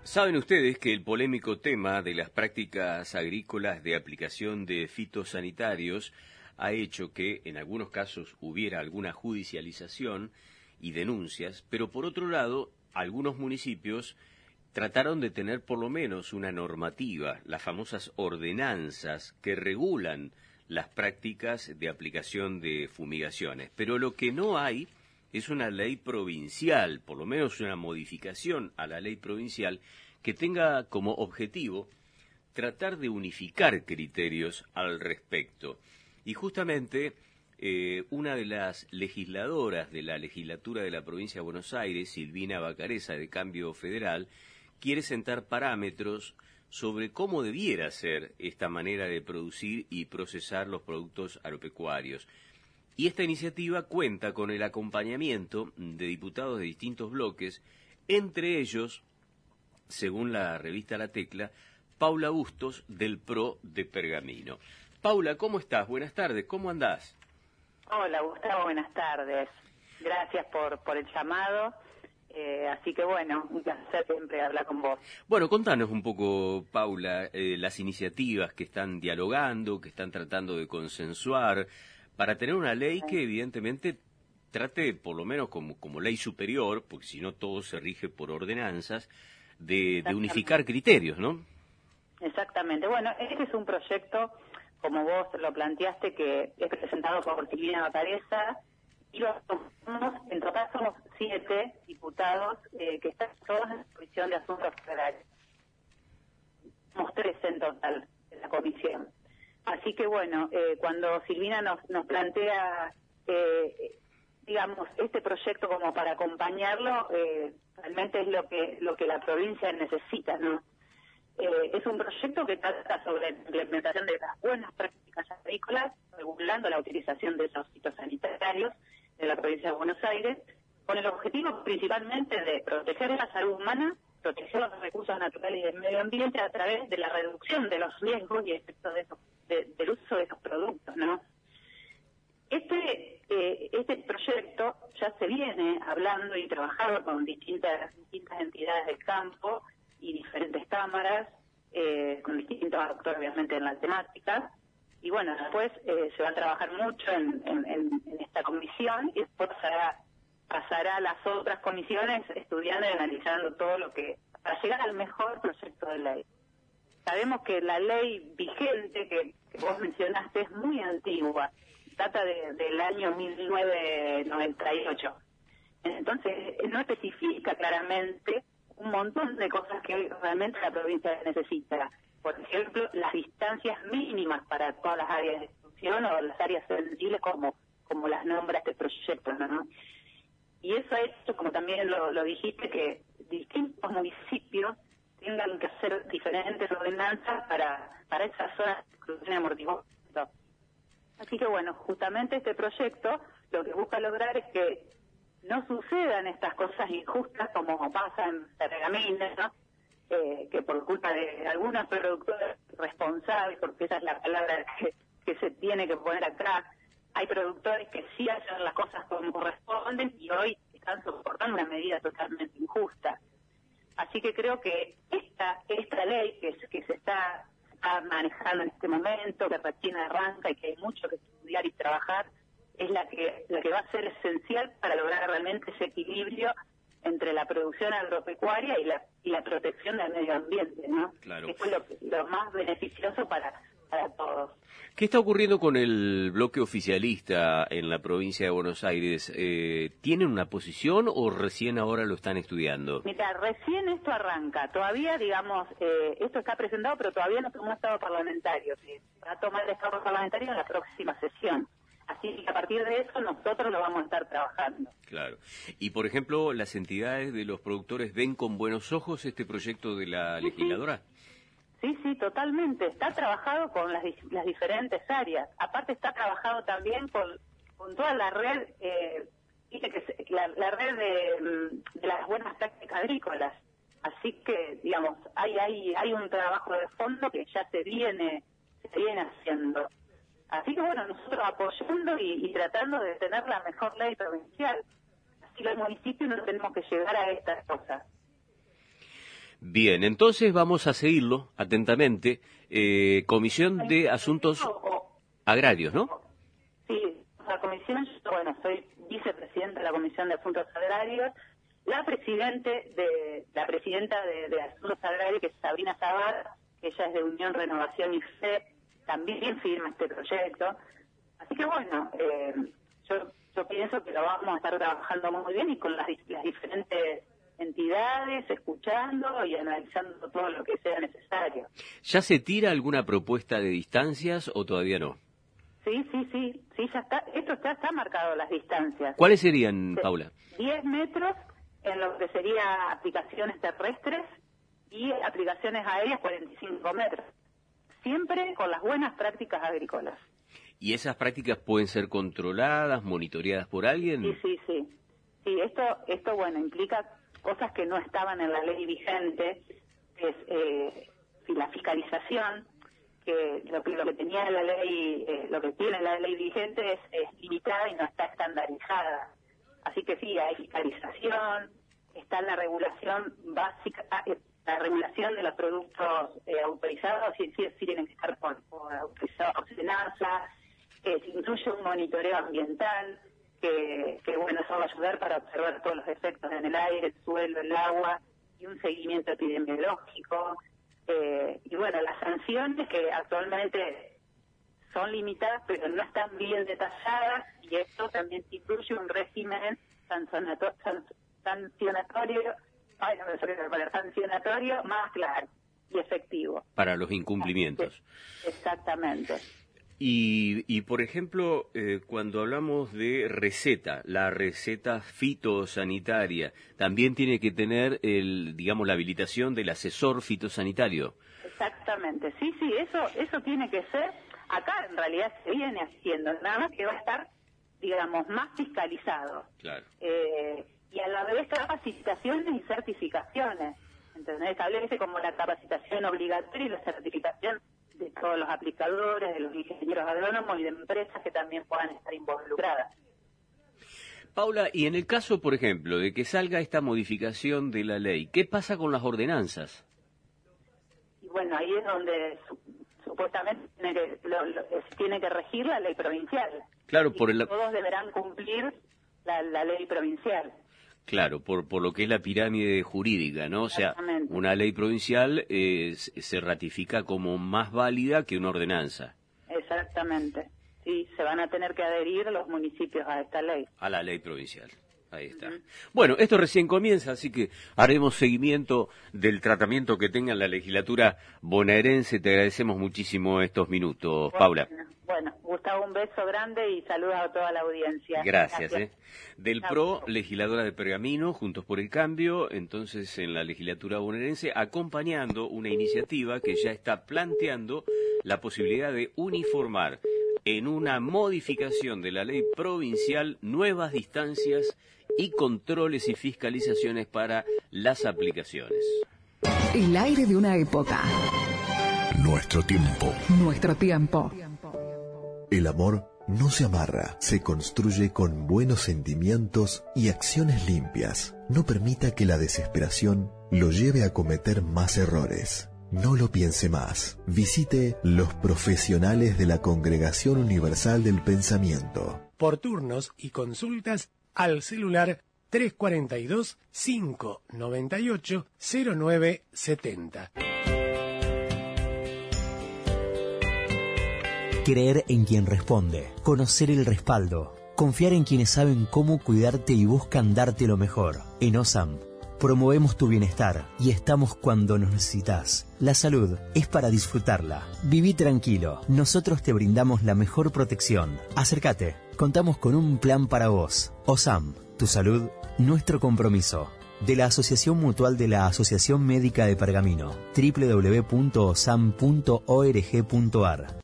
Saben ustedes que el polémico tema de las prácticas agrícolas de aplicación de fitosanitarios ha hecho que en algunos casos hubiera alguna judicialización y denuncias, pero por otro lado, algunos municipios trataron de tener por lo menos una normativa, las famosas ordenanzas que regulan las prácticas de aplicación de fumigaciones. Pero lo que no hay es una ley provincial, por lo menos una modificación a la ley provincial que tenga como objetivo tratar de unificar criterios al respecto. Y justamente una de las legisladoras de la legislatura de la provincia de Buenos Aires, Silvina Bacareza, de Cambio Federal, quiere sentar parámetros sobre cómo debiera ser esta manera de producir y procesar los productos agropecuarios. Y esta iniciativa cuenta con el acompañamiento de diputados de distintos bloques, entre ellos, según la revista La Tecla, Paula Bustos, del PRO de Pergamino. Paula, ¿cómo estás? Buenas tardes, ¿cómo andás? Hola, Gustavo, buenas tardes. Gracias por el llamado. Así que bueno, un placer siempre hablar con vos. Bueno, contanos un poco, Paula, las iniciativas que están dialogando, que están tratando de consensuar, para tener una ley que evidentemente trate, por lo menos como ley superior, porque si no todo se rige por ordenanzas, de unificar criterios, ¿no? Exactamente. Bueno, este es un proyecto, como vos lo planteaste, que es presentado por Silvina Bacareza, y en total somos 7 diputados que están todos en la Comisión de Asuntos Federales. Somos 13 en total en la comisión. Así que bueno, cuando Silvina nos plantea, digamos, este proyecto como para acompañarlo, realmente es lo que la provincia necesita, ¿no? Es un proyecto que trata sobre la implementación de las buenas prácticas agrícolas, regulando la utilización de esos fitosanitarios de la provincia de Buenos Aires, con el objetivo principalmente de proteger la salud humana, proteger los recursos naturales y del medio ambiente a través de la reducción de los riesgos y efectos del uso de esos productos, ¿no? Este proyecto ya se viene hablando y trabajando con distintas entidades del campo y diferentes cámaras, con distintos actores obviamente en la temática, y bueno, después se va a trabajar mucho en esta comisión y después pasará a las otras comisiones estudiando y analizando todo lo que, para llegar al mejor proyecto de ley. Sabemos que la ley vigente que vos mencionaste es muy antigua, data del año 1998. Entonces, no especifica claramente un montón de cosas que realmente la provincia necesita. Por ejemplo, las distancias mínimas para todas las áreas de exclusión o las áreas sensibles como las nombra este proyecto, ¿no? Y eso ha hecho, como también lo dijiste, que distintos municipios tengan que hacer diferentes ordenanzas para esas zonas de exclusión y amortiguamiento. Así que bueno, justamente este proyecto lo que busca lograr es que no sucedan estas cosas injustas como pasa en Pergamino, ¿no? Que por culpa de algunos productores responsables, porque esa es la palabra que se tiene que poner acá, hay productores que sí hacen las cosas como corresponden y hoy están soportando una medida totalmente injusta. Así que creo que esta ley que se está manejando en este momento, que recién arranca y que hay mucho que estudiar y trabajar, es la que va a ser esencial para lograr realmente ese equilibrio entre la producción agropecuaria y la protección del medio ambiente, ¿no? Claro. Eso es lo más beneficioso para todos. ¿Qué está ocurriendo con el bloque oficialista en la provincia de Buenos Aires? ¿Tienen una posición o recién ahora lo están estudiando? Mira, recién esto arranca. Todavía, digamos, esto está presentado, pero todavía no tomó estado parlamentario. ¿Sí? Va a tomar el estado parlamentario en la próxima sesión. Así que a partir de eso nosotros lo vamos a estar trabajando. Claro. Y, por ejemplo, ¿las entidades de los productores ven con buenos ojos este proyecto de la legisladora? Sí, totalmente. Está trabajado con las diferentes áreas. Aparte está trabajado también con toda la red, la red de las buenas prácticas agrícolas. Así que, digamos, hay un trabajo de fondo que ya se viene haciendo. Así que bueno, nosotros apoyando y tratando de tener la mejor ley provincial. Así los municipios no tenemos que llegar a estas cosas. Bien, entonces vamos a seguirlo atentamente. Comisión de Asuntos Agrarios, ¿no? Sí, la comisión, bueno, soy vicepresidenta de la Comisión de Asuntos Agrarios. La presidenta de Asuntos Agrarios, que es Sabrina Zabar, que ella es de Unión, Renovación y Fe, también firma este proyecto. Así que bueno, yo pienso que lo vamos a estar trabajando muy bien y con las diferentes entidades, escuchando y analizando todo lo que sea necesario. ¿Ya se tira alguna propuesta de distancias o todavía no? Sí, ya está. Esto está marcado las distancias. ¿Cuáles serían, Paula? 10 metros en lo que sería aplicaciones terrestres y aplicaciones aéreas 45 metros. Siempre con las buenas prácticas agrícolas. ¿Y esas prácticas pueden ser controladas, monitoreadas por alguien? Sí. Sí, esto bueno, implica cosas que no estaban en la ley vigente, que es la fiscalización, que lo que tenía la ley, lo que tiene la ley vigente es limitada y no está estandarizada. Así que sí, hay fiscalización, está la regulación básica, la regulación de los productos autorizados, sí tienen que estar por autorizados por SENASA, se incluye un monitoreo ambiental, que bueno, eso va a ayudar para observar todos los efectos en el aire, el suelo, el agua, y un seguimiento epidemiológico. Y bueno, las sanciones que actualmente son limitadas, pero no están bien detalladas, y esto también incluye un régimen sancionatorio más claro y efectivo. Para los incumplimientos. Exactamente. Y por ejemplo, cuando hablamos de receta, la receta fitosanitaria, también tiene que tener la habilitación del asesor fitosanitario. Exactamente, sí, eso tiene que ser. Acá en realidad se viene haciendo, nada más que va a estar, digamos, más fiscalizado. Claro. Y a la vez capacitaciones y certificaciones. Entonces establece como la capacitación obligatoria y la certificación de todos los aplicadores, de los ingenieros agrónomos y de empresas que también puedan estar involucradas. Paula, y en el caso, por ejemplo, de que salga esta modificación de la ley, ¿qué pasa con las ordenanzas? Y bueno, ahí es donde supuestamente tiene que regir la ley provincial. Claro, todos deberán cumplir la ley provincial. Claro, por lo que es la pirámide jurídica, ¿no? O sea, una ley provincial se ratifica como más válida que una ordenanza. Exactamente. Sí, se van a tener que adherir los municipios a esta ley. A la ley provincial. Ahí está. Bueno, esto recién comienza, así que haremos seguimiento del tratamiento que tenga la legislatura bonaerense. Te agradecemos muchísimo estos minutos, Paula. Bueno, Gustavo, un beso grande y saludos a toda la audiencia. Gracias. Del PRO, legisladora de Pergamino, Juntos por el Cambio, entonces en la legislatura bonaerense, acompañando una iniciativa que ya está planteando la posibilidad de uniformar en una modificación de la ley provincial nuevas distancias y controles y fiscalizaciones para las aplicaciones. El aire de una época. Nuestro tiempo. Nuestro tiempo. El amor no se amarra, se construye con buenos sentimientos y acciones limpias. No permita que la desesperación lo lleve a cometer más errores. No lo piense más. Visite los profesionales de la Congregación Universal del Pensamiento. Por turnos y consultas al celular 342-598-0970. Creer en quien responde, conocer el respaldo, confiar en quienes saben cómo cuidarte y buscan darte lo mejor. En OSAM promovemos tu bienestar y estamos cuando nos necesitas. La salud es para disfrutarla. Viví tranquilo, nosotros te brindamos la mejor protección. Acércate, contamos con un plan para vos. OSAM, tu salud, nuestro compromiso. De la Asociación Mutual de la Asociación Médica de Pergamino, www.osam.org.ar.